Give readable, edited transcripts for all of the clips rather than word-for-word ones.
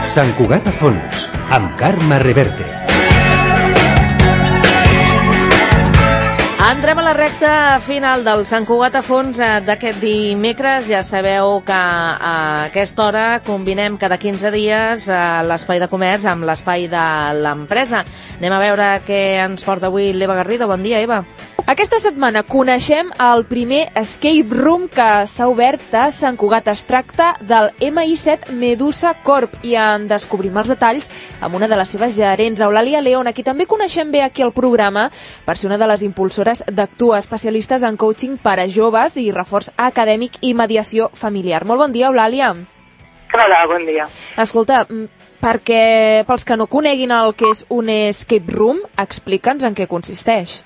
Sant Cugat a fons, amb Carme Reverte. Entrem a la recta final del Sant Cugat a fons d'aquest dimecres. Ja sabeu que a aquesta hora combinem cada 15 dies l'espai de comerç amb l'espai de l'empresa. Anem a veure què ens porta avui l'Eva Garrido. Bon dia, Eva. Aquesta setmana coneixem el primer escape room que s'ha obert a Sant Cugat. Es tracta del MI7 Medusa Corp i en descobrim els detalls amb una de les seves gerents, Eulàlia León, a qui també coneixem bé aquí al programa per ser una de les impulsores d'Actua, especialistes en coaching per a joves i reforç acadèmic i mediació familiar. Molt bon dia, Eulàlia. Hola, bon dia. Escolta, pels que no coneguin el que és un escape room, explica'ns en què consisteix.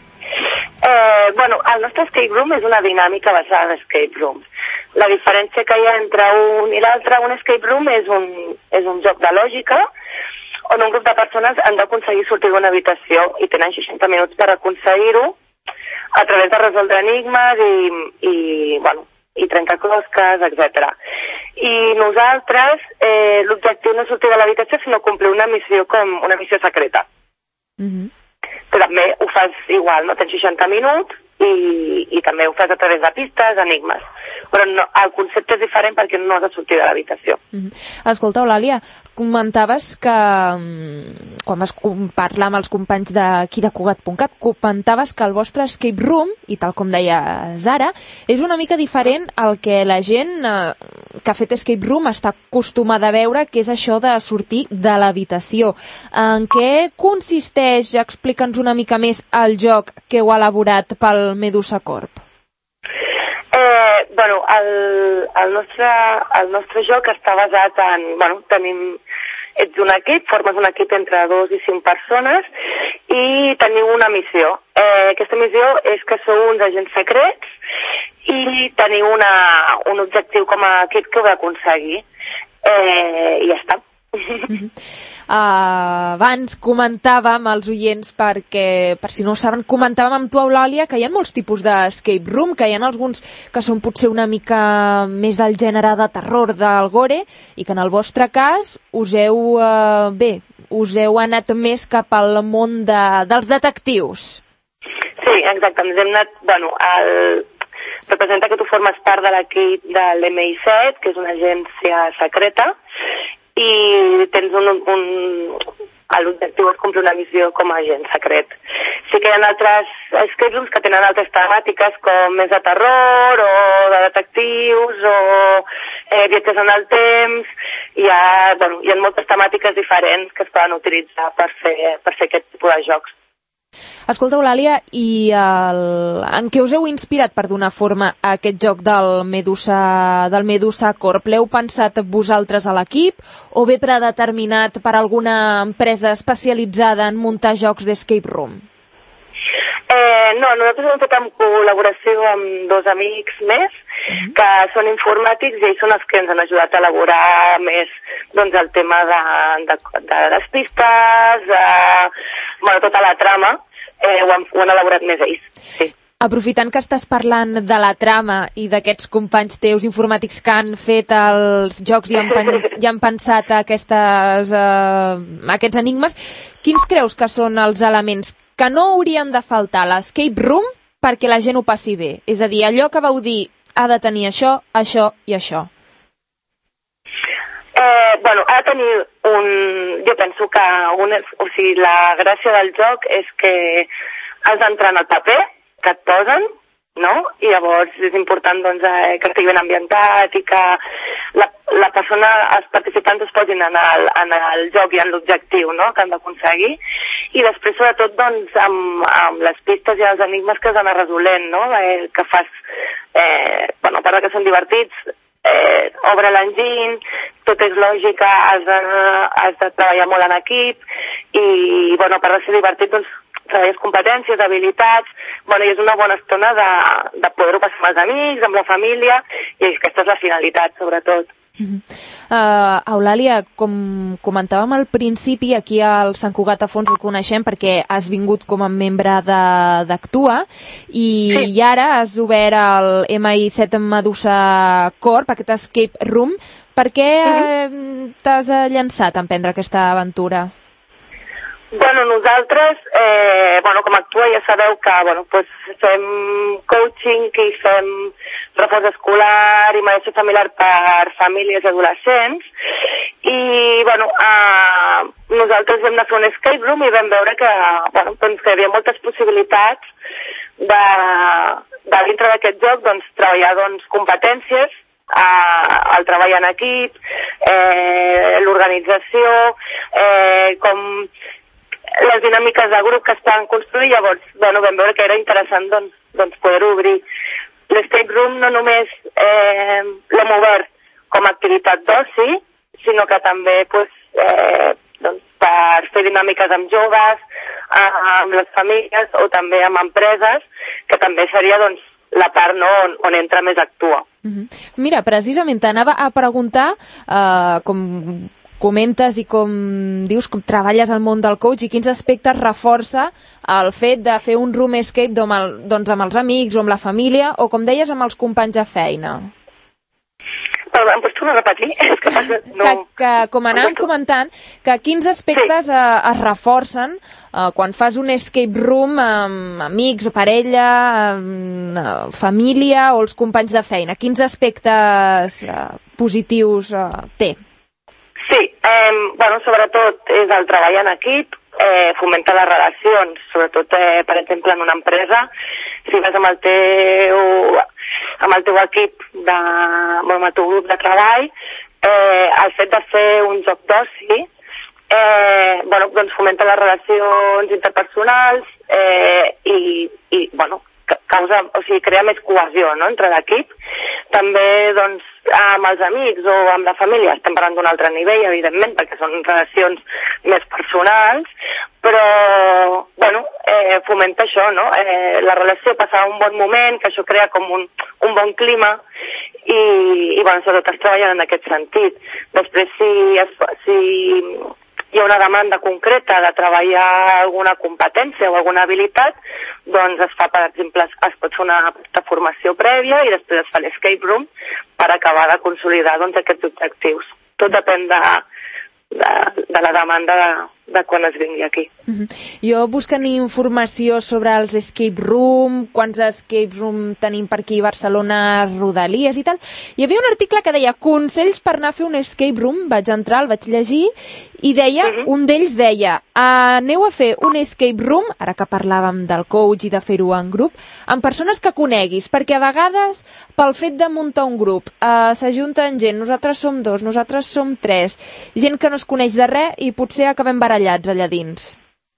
El nostre escape room és una dinàmica basada en escape rooms. La diferència que hi ha entre un i l'altre, un escape room és un joc de lògica on un grup de persones han d'aconseguir sortir d'una habitació i tenen 60 minuts per aconseguir-ho a través de resoldre enigmes i trencar closques, etc. I nosaltres, l'objectiu no és sortir de l'habitació, sinó complir una missió com una missió secreta. Però també ho fas igual, no? Tens 60 minuts i també ho fas a través de pistes, enigmes. Però no, el concepte és diferent perquè no has de sortir de l'habitació. Escolta, Eulàlia, comentaves que quan vas parlar amb els companys d'aquí de Cugat.cat, comentaves que el vostre escape room, i tal com deies ara, és una mica diferent al que la gent que ha fet escape room està acostumada a veure, que és això de sortir de l'habitació. En què consisteix? Explica'ns una mica més el joc que heu elaborat pel Medusa Corp. El nostre joc està basat en... ets un equip, formes un equip entre 2 i 5 persones i teniu una missió. Aquesta missió és que sou uns agents secrets i teniu un objectiu com a equip que heu d'aconseguir. I ja està. Abans comentàvem als oients, perquè per si no ho saben, comentàvem amb tu, Eulàlia, que hi ha molts tipus d'escape room, que hi ha alguns que són potser una mica més del gènere de terror, del gore, i que en el vostre cas us heu anat més cap al món dels detectius. Sí, exacte, ens hem anat... representa que tu formes part de l'equip de l'MI7, que és una agència secreta, i tens l'objectiu és complir una missió com a agent secret. Sí que hi ha altres escape rooms que tenen altres temàtiques com més de terror o de detectius o viatges en el temps. Hi ha moltes temàtiques diferents que es poden utilitzar per fer aquest tipus de jocs. Escolta, Eulàlia, i en què us heu inspirat per donar forma a aquest joc del Medusa Corp? L'heu pensat vosaltres a l'equip o bé predeterminat per alguna empresa especialitzada en muntar jocs d'escape room? No, nosaltres ho hem fet en col·laboració amb 2 amics més que són informàtics i ells són els que ens han ajudat a elaborar més el tema de les pistes, tota la trama, ho han elaborat més ells. Sí. Aprofitant que estàs parlant de la trama i d'aquests companys teus informàtics que han fet els jocs i han pensat aquests enigmes, quins creus que són els elements que no haurien de faltar a l'escape room perquè la gent ho passi bé? És a dir, allò que vau dir ha de tenir això, això i això. Ha de tenir jo penso que la gràcia del joc és que has d'entrar en el paper que et posen, no? I llavors és important que estigui ben ambientat i que la persona, els participants es posin en el joc i en l'objectiu, no?, que han d'aconseguir. I després, sobretot, amb les pistes i els enigmes que has d'anar resolent, no?, que fas, a part que són divertits, obre l'enginy, tot és lògica, has de treballar molt en equip i, a part de ser divertit, treballes competències, habilitats, bueno, i és una bona estona de poder-ho passar amb els amics, amb la família, i aquesta és la finalitat, sobretot. Eulàlia, com comentàvem al principi, aquí al Sant Cugat a Fons el coneixem perquè has vingut com a membre d'Actua i ara has obert el MI7 Medusa Corp, aquest escape room. Per què t'has llançat a emprendre aquesta aventura? Bueno, nosaltres, com a Actua ja sabeu que fem coaching i fem reforç escolar i mediació familiar per famílies i adolescents i nosaltres vam anar a fer un escape room i vam veure que, que hi havia moltes possibilitats de dintre d'aquest joc treballar competències, el treball en equip, l'organització, com les dinàmiques de grup que estan construint, llavors vam veure que era interessant poder-ho obrir. L'escape room no només l'hem obert com a activitat d'oci, sinó que també per fer dinàmiques amb joves, amb les famílies o també amb empreses, que també seria la part on entra més Actua. Mira, precisament t'anava a preguntar com comentes i com dius, com treballes al món del coach i quins aspectes reforça el fet de fer un room escape amb els amics o amb la família o, com deies, amb els companys de feina. Em pots tornar a repetir? Que com anàvem comentant, que quins aspectes es reforcen quan fas un escape room amb amics o parella, família o els companys de feina. Quins aspectes positius té? Sí, sobretot és el treball en equip, fomenta les relacions, sobretot, per exemple, en una empresa, si vas amb el teu equip, amb el teu grup de treball, el fet de fer un joc d'oci, fomenta les relacions interpersonals i crea més cohesió, no?, entre l'equip. També, amb els amics o amb la família estem parlant d'un altre nivell, evidentment, perquè són relacions més personals, però, fomenta això, no?, la relació, passar un bon moment, que això crea com un bon clima i sobretot es treballen en aquest sentit. Després, si hi ha una demanda concreta de treballar alguna competència o alguna habilitat, es fa, per exemple, es pot fer una formació prèvia i després es fa l'escape room per acabar de consolidar aquests objectius. Tot depèn de la demanda de quan es vingui aquí. Jo, buscant informació sobre els escape room, quants escape room tenim per aquí a Barcelona, Rodalies i tal, hi havia un article que deia consells per anar a fer un escape room. Vaig entrar, el vaig llegir i deia, un d'ells deia, aneu a fer un escape room, ara que parlàvem del coach i de fer-ho en grup, amb persones que coneguis, perquè a vegades pel fet de muntar un grup s'ajunten gent, nosaltres som 2, nosaltres som 3, gent que no es coneix de res i potser acabem barallats allà dins.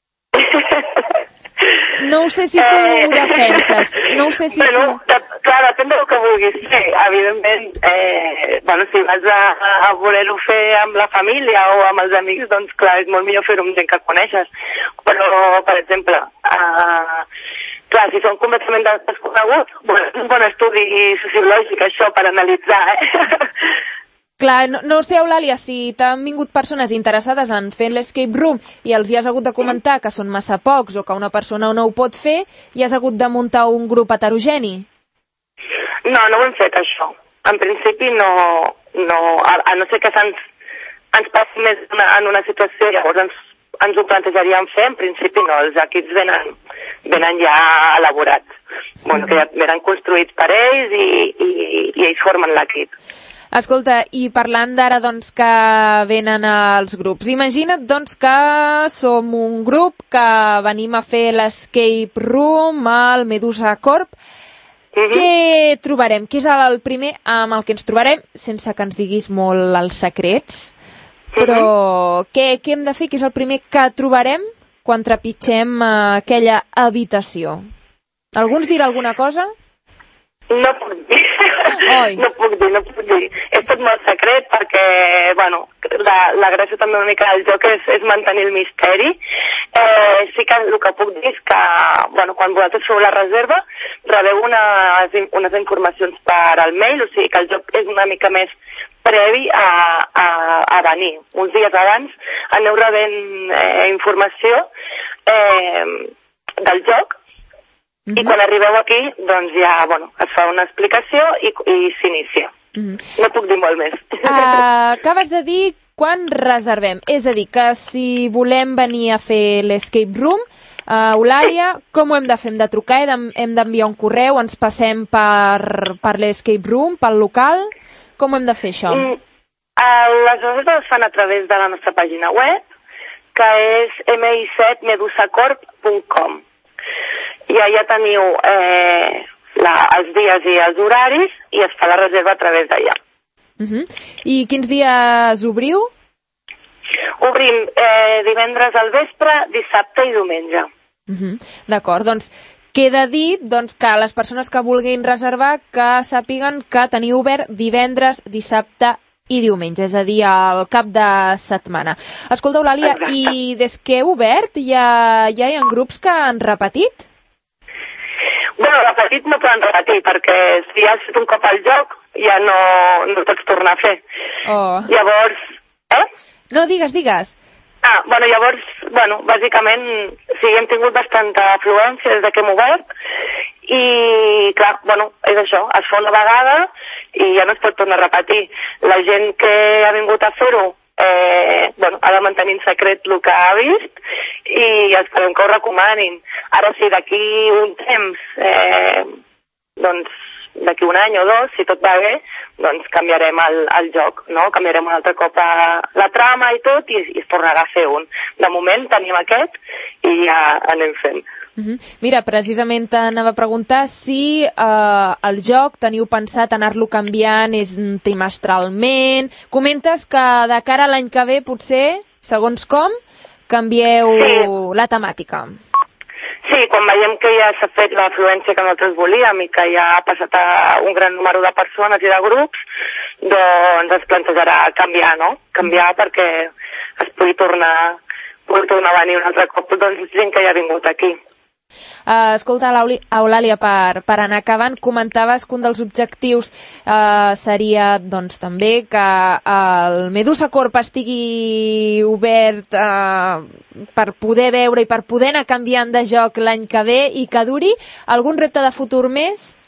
No ho sé si tu ho defenses, no ho sé si tu... Clar, depèn del que vulguis fer. Evidentment, si vas a voler-ho fer amb la família o amb els amics, doncs clar, és molt millor fer-ho amb gent que coneixes. Però, per exemple, clar, si són completament desconeguts, és un bon estudi sociològic, això, per analitzar, Clar, no sé, Eulàlia, si t'han vingut persones interessades en fer l'escape room i els hi has hagut de comentar que són massa pocs o que una persona no ho pot fer i has hagut de muntar un grup heterogeni. No ho hem fet, això. En principi no, a no ser que ens passi més en una situació, llavors ens ho plantejaríem fer, en principi no, els equips venen ja elaborats, que ja venen construïts per ells i ells formen l'equip. Escolta, i parlant d'ara que venen els grups, imagina't que som un grup que venim a fer l'escape room al Medusa Corp. Què trobarem? Què és el primer amb el que ens trobarem? Sense que ens diguis molt els secrets, però què hem de fer? Què és el primer que trobarem quan trepitgem aquella habitació? Algú ens dirà alguna cosa? No puc dir. No puc dir. És tot molt secret perquè, bueno, la gràcia també una mica del joc és mantenir el misteri. Sí que el que puc dir és que, bueno, quan vosaltres feu la reserva, rebeu unes informacions per al mail, o sigui que el joc és una mica més previ a venir. Uns dies abans aneu rebent informació del joc. I quan arribeu aquí, doncs ja, bueno, es fa una explicació i s'inicia. No puc dir molt més. Acabes de dir quan reservem. És a dir, que si volem venir a fer l'escape room, Eulàlia, com ho hem de fer? Hem de trucar, hem d'enviar un correu, ens passem per l'escape room, pel local? Com ho hem de fer, això? Les reserves es fan a través de la nostra pàgina web, que és mi7medusacorp.com. I allà teniu els dies i els horaris i es fa la reserva a través d'allà. I quins dies obriu? Obrim divendres al vespre, dissabte i diumenge. D'acord, doncs queda dit que les persones que vulguin reservar que sàpiguen que teniu obert divendres, dissabte i diumenge, és a dir, al cap de setmana. Escolta, Eulàlia, i des que heu obert ja hi ha grups que han repetit? Bueno, repetit no poden repetir, perquè si has fet un cop al joc ja no pots tornar a fer. Llavors... No, digues. Llavors, bàsicament, sí, hem tingut bastanta afluència des que hem obert i, clar, és això, es fa una vegada i ja no es pot tornar a repetir. La gent que ha vingut a fer-ho ha de mantenir en secret el que ha vist i esperem que ho recomanin. Ara sí, d'aquí un temps, d'aquí un any o dos, si tot va bé, doncs canviarem el joc, no? Canviarem un altre cop la trama i tot i es tornarà a fer un. De moment tenim aquest i ja anem fent. Mira, precisament t'anava a preguntar si el joc teniu pensat anar-lo canviant trimestralment. Comentes que de cara a l'any que ve potser, segons com, canvieu la temàtica. Sí, quan veiem que ja s'ha fet l'afluència que nosaltres volíem i que ja ha passat a un gran número de persones i de grups, doncs es plantejarà canviar, no? Canviar perquè es pugui tornar a venir un altre cop, doncs gent que ja ha vingut aquí. Escolta, Eulàlia, per anar acabant, comentaves que un dels objectius seria doncs també que el Medusa Corp estigui obert per poder veure i per poder anar canviant de joc l'any que ve i que duri. Algun repte de futur més?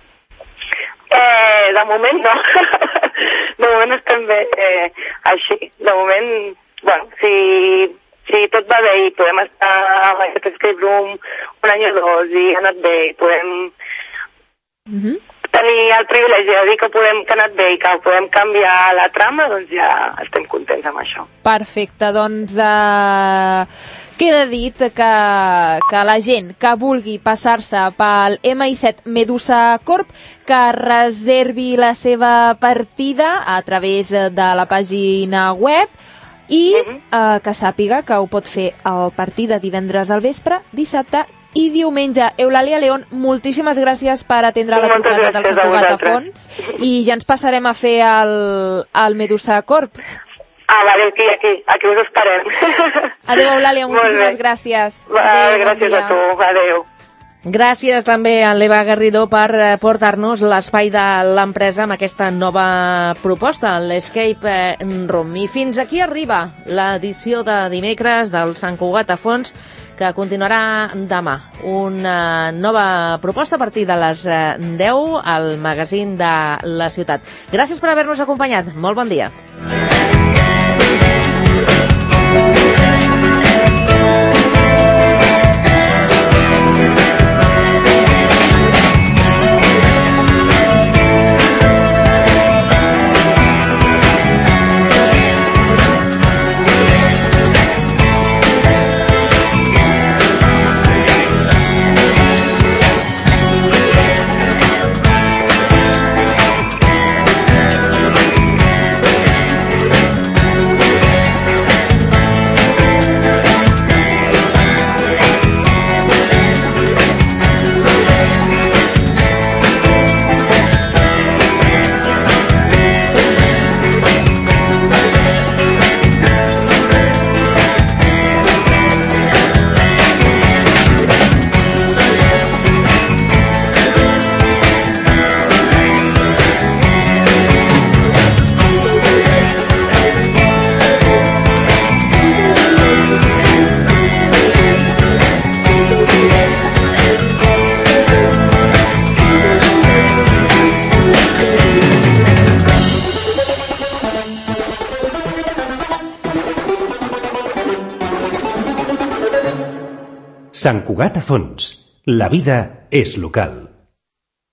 De moment no. De moment estem bé així. De moment, si tot va bé i podem estar a aquest escape room un any o dos i ha anat bé i podem tenir el privilegi de dir que ha anat bé i que podem canviar la trama, doncs ja estem contents amb això. Perfecte, doncs queda dit que la gent que vulgui passar-se pel MI7 Medusa Corp que reservi la seva partida a través de la pàgina web i que sàpiga que ho pot fer a partir de divendres al vespre, dissabte i diumenge. Eulàlia León, moltíssimes gràcies per atendre la trucada del Sant Cugat a Fons i ja ens passarem a fer el Medusa Corp. Vale, aquí us esperem. Adéu, Eulàlia, moltíssimes gràcies. Gràcies a tu, adéu. Gràcies també a l'Eva Garrido per portar-nos l'espai de l'empresa amb aquesta nova proposta, l'Escape Room. I fins aquí arriba l'edició de dimecres del Sant Cugat a Fons, que continuarà demà. Una nova proposta a partir de les 10 al magazín de la ciutat. Gràcies per haver-nos acompanyat. Molt bon dia. Sant Cugat a Fons. La vida és local.